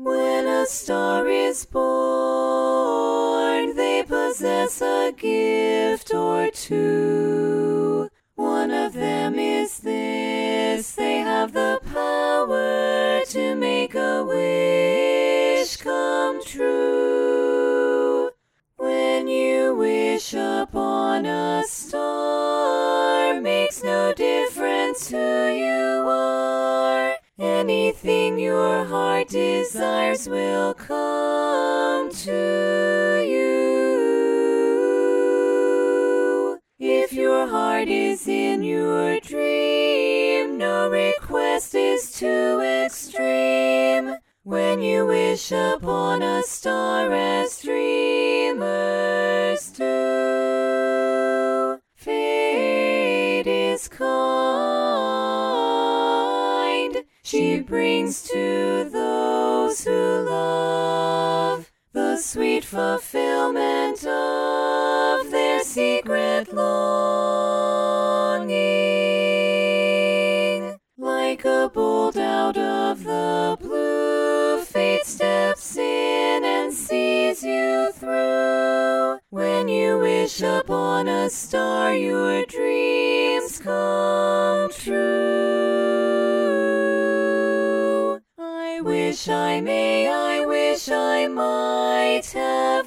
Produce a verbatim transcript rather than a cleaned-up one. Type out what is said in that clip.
When a star is born, they possess a gift or two. One of them is this: they have the power to make a wish come true. When you wish upon a star, makes no difference who you are. Anything your heart desires will come to you. If your heart is in your dream, no request is too extreme. When you wish upon a star as dreamers do, fate is kind. She brings to those who love the sweet fulfillment of their secret longing. Like a bolt out of the blue, fate steps in and sees you through. When you wish upon a star, your dreams come true. I wish I may, I wish I might have